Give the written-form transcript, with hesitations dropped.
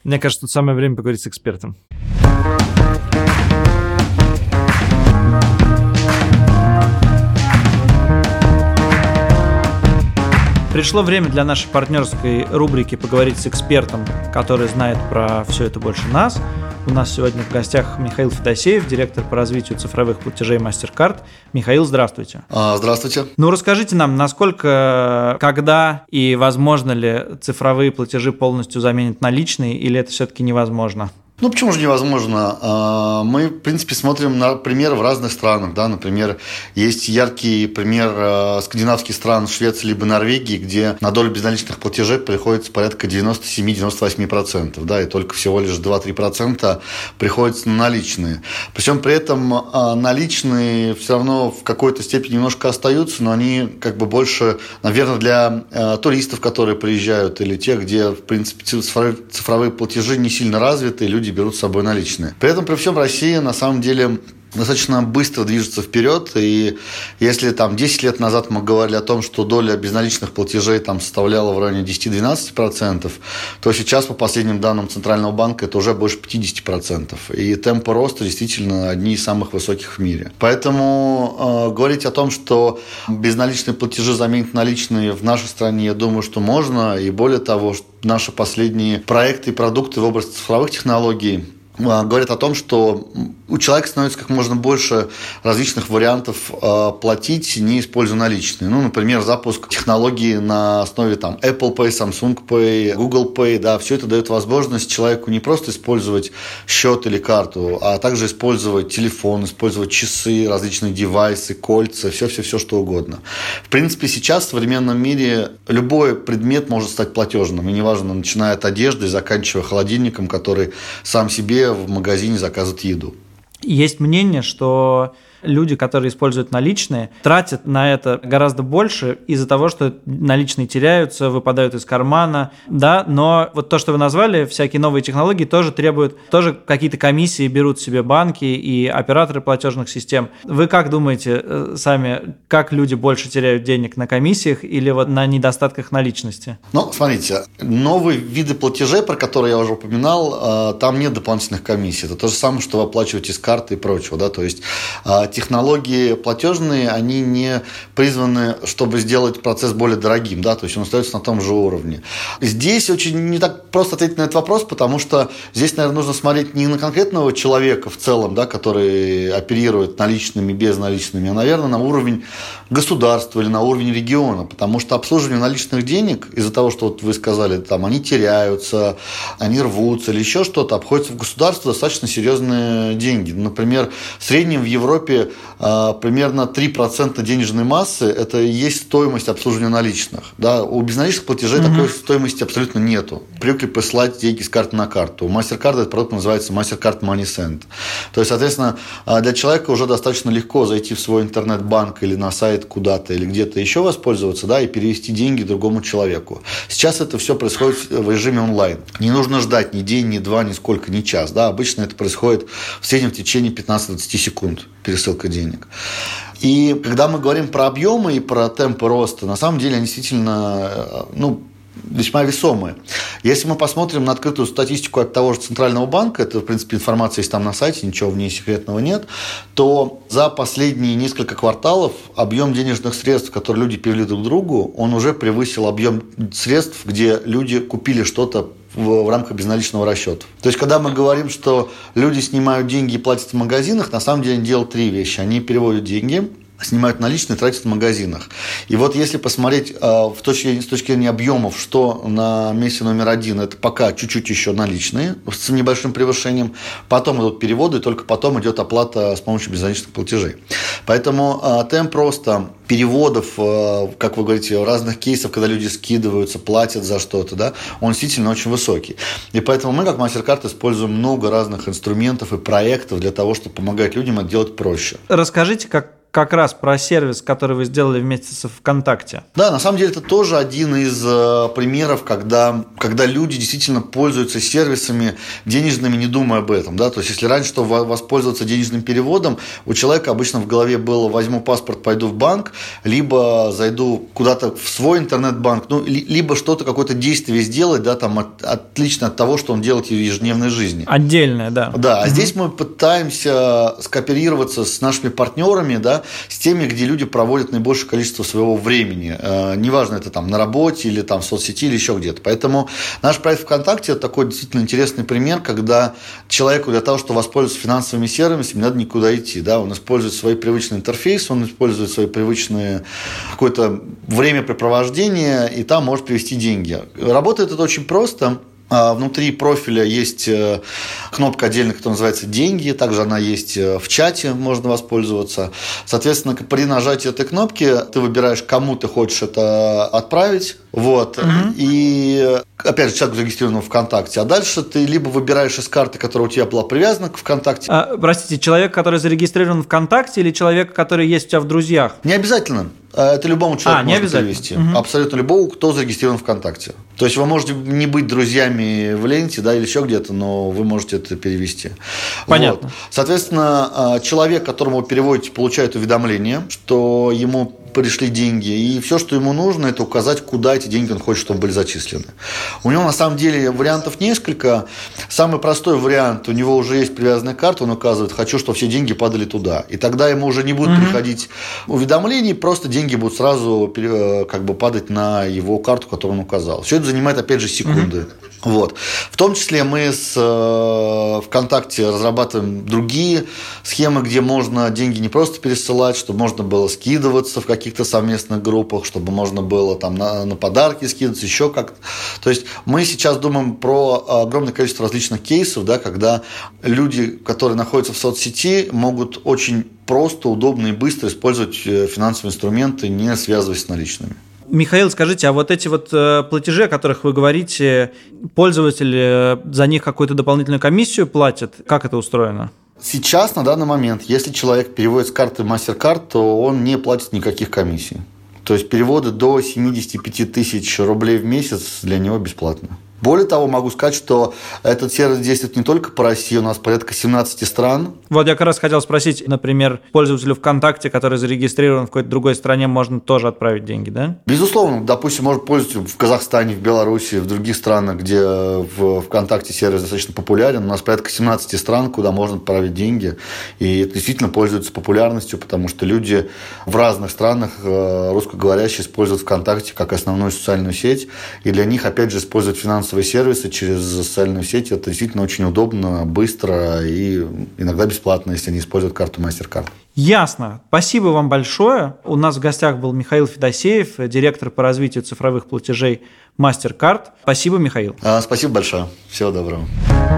Мне кажется, тут самое время поговорить с экспертом. Пришло время для нашей партнерской рубрики поговорить с экспертом, который знает про все это больше нас. У нас сегодня в гостях Михаил Федосеев, директор по развитию цифровых платежей MasterCard. Михаил, здравствуйте. Здравствуйте. Расскажите нам, насколько, когда и возможно ли цифровые платежи полностью заменят наличные, или это все-таки невозможно? Почему же невозможно? Мы, в принципе, смотрим на примеры в разных странах. Да? Например, есть яркий пример скандинавских стран, Швеции либо Норвегии, где на долю безналичных платежей приходится порядка 97-98%. Да? И только всего лишь 2-3% приходится на наличные. Причем при этом наличные все равно в какой-то степени немножко остаются, но они больше, наверное, для туристов, которые приезжают, или тех, где, в принципе, цифровые платежи не сильно развиты, люди берут с собой наличные. При этом, при всем, Россия на самом деле достаточно быстро движется вперед, и если 10 лет назад мы говорили о том, что доля безналичных платежей составляла в районе 10-12%, то сейчас, по последним данным Центрального банка, это уже больше 50%. И темпы роста действительно одни из самых высоких в мире. Поэтому говорить о том, что безналичные платежи заменят наличные в нашей стране, я думаю, что можно. И более того, наши последние проекты и продукты в области цифровых технологий говорят о том, что у человека становится как можно больше различных вариантов платить, не используя наличные. Например, запуск технологий на основе Apple Pay, Samsung Pay, Google Pay. Да, все это дает возможность человеку не просто использовать счет или карту, а также использовать телефон, использовать часы, различные девайсы, кольца, все, что угодно. В принципе, сейчас в современном мире любой предмет может стать платежным. И неважно, начиная от одежды и заканчивая холодильником, который сам себе в магазине заказывает еду. Есть мнение, что люди, которые используют наличные, тратят на это гораздо больше из-за того, что наличные теряются, выпадают из кармана, да, но то, что вы назвали, всякие новые технологии тоже требуют, какие-то комиссии берут себе банки и операторы платежных систем. Вы как думаете сами, как люди больше теряют денег на комиссиях или на недостатках наличности? Смотрите, новые виды платежей, про которые я уже упоминал, там нет дополнительных комиссий. Это то же самое, что вы оплачиваете с карты и прочего, да, то есть технологии платежные, они не призваны, чтобы сделать процесс более дорогим, да, то есть он остается на том же уровне. Здесь очень не так просто ответить на этот вопрос, потому что здесь, наверное, нужно смотреть не на конкретного человека в целом, да, который оперирует наличными, безналичными, а, наверное, на уровень государства или на уровень региона, потому что обслуживание наличных денег из-за того, что вы сказали, они теряются, они рвутся или еще что-то, обходится в государство достаточно серьезные деньги. Например, в среднем в Европе примерно 3% денежной массы – это и есть стоимость обслуживания наличных. Да? У безналичных платежей такой стоимости абсолютно нету. Привыкли посылать деньги с карты на карту. У MasterCard этот продукт называется MasterCard Money Send. То есть, соответственно, для человека уже достаточно легко зайти в свой интернет-банк или на сайт куда-то, или где-то еще воспользоваться, да, и перевести деньги другому человеку. Сейчас это все происходит в режиме онлайн. Не нужно ждать ни день, ни два, ни сколько, ни час. Да? Обычно это происходит в среднем в течение 15-20 секунд. Пересылка денег. И когда мы говорим про объемы и про темпы роста, на самом деле они действительно весьма весомые. Если мы посмотрим на открытую статистику от того же Центрального банка, это, в принципе, информация есть там на сайте, ничего в ней секретного нет, то за последние несколько кварталов объем денежных средств, которые люди перевели друг другу, он уже превысил объем средств, где люди купили что-то в рамках безналичного расчета. То есть, когда мы говорим, что люди снимают деньги и платят в магазинах, на самом деле они делают три вещи. Они переводят деньги, снимают наличные, тратят в магазинах. И если посмотреть с точки зрения объемов, что на месте номер один, это пока чуть-чуть еще наличные с небольшим превышением, потом идут переводы, и только потом идет оплата с помощью безналичных платежей. Поэтому темп роста переводов, как вы говорите, разных кейсов, когда люди скидываются, платят за что-то, да, он действительно очень высокий. И поэтому мы, как MasterCard, используем много разных инструментов и проектов для того, чтобы помогать людям это делать проще. Расскажите, как раз про сервис, который вы сделали вместе со ВКонтакте. Да, на самом деле это тоже один из примеров, когда люди действительно пользуются сервисами денежными, не думая об этом. Да? То есть, если раньше, чтобы воспользоваться денежным переводом, у человека обычно в голове было: возьму паспорт, пойду в банк, либо зайду куда-то в свой интернет-банк, ну, либо что-то, какое-то действие сделать, да, там, отлично от того, что он делает в ежедневной жизни. Отдельное, да. Да, а здесь мы пытаемся скооперироваться с нашими партнерами, да, с теми, где люди проводят наибольшее количество своего времени. Неважно, это там на работе или там в соцсети или еще где-то. Поэтому наш проект ВКонтакте – это такой действительно интересный пример, когда человеку для того, чтобы воспользоваться финансовыми сервисами, не надо никуда идти. Да? Он использует свои привычные интерфейсы, он использует свои привычные какое-то времяпрепровождение, и там может привести деньги. Работает это очень просто. Внутри профиля есть кнопка отдельно, которая называется «Деньги». Также она есть в чате, можно воспользоваться. Соответственно, при нажатии этой кнопки ты выбираешь, кому ты хочешь это отправить. Вот. И опять же, человек зарегистрирован в ВКонтакте. А дальше ты либо выбираешь из карты, которая у тебя была привязана к ВКонтакте. Простите, человек, который зарегистрирован в ВКонтакте, или человек, который есть у тебя в друзьях? Не обязательно. Это любому человеку можно перевести. Абсолютно любому, кто зарегистрирован ВКонтакте. То есть вы можете не быть друзьями в ленте, да, или еще где-то, но вы можете это перевести. Понятно. Вот. Соответственно, человек, которому вы переводите, получает уведомление, что ему пришли деньги, и все, что ему нужно, это указать, куда эти деньги он хочет, чтобы были зачислены. У него на самом деле вариантов несколько. Самый простой вариант: у него уже есть привязанная карта, он указывает: хочу, чтобы все деньги падали туда. И тогда ему уже не будут приходить уведомлений, просто деньги будут сразу как бы падать на его карту, которую он указал. Все это занимает, опять же, секунды. Вот. В том числе мы с ВКонтакте разрабатываем другие схемы, где можно деньги не просто пересылать, чтобы можно было скидываться в каких-то совместных группах, чтобы можно было там на подарки скидываться, еще как-то. То есть мы сейчас думаем про огромное количество различных кейсов, да, когда люди, которые находятся в соцсети, могут очень просто, удобно и быстро использовать финансовые инструменты, не связываясь с наличными. Михаил, скажите, а вот эти вот платежи, о которых вы говорите, пользователи за них какую-то дополнительную комиссию платят? Как это устроено? Сейчас, на данный момент, если человек переводит с карты MasterCard, то он не платит никаких комиссий. То есть переводы до 75 тысяч рублей в месяц для него бесплатно. Более того, могу сказать, что этот сервис действует не только по России, у нас порядка 17 стран. Вот я как раз хотел спросить, например, пользователю ВКонтакте, который зарегистрирован в какой-то другой стране, можно тоже отправить деньги, да? Безусловно. Допустим, может пользователь в Казахстане, в Беларуси, в других странах, где в ВКонтакте сервис достаточно популярен. У нас порядка 17 стран, куда можно отправить деньги. И это действительно пользуется популярностью, потому что люди в разных странах русскоговорящие используют ВКонтакте как основную социальную сеть. И для них, опять же, использовать финансовые сервисы через социальную сеть, это действительно очень удобно, быстро и иногда бесплатно, если они используют карту MasterCard. Ясно. Спасибо вам большое. У нас в гостях был Михаил Федосеев, директор по развитию цифровых платежей MasterCard. Спасибо, Михаил. Спасибо большое. Всего доброго.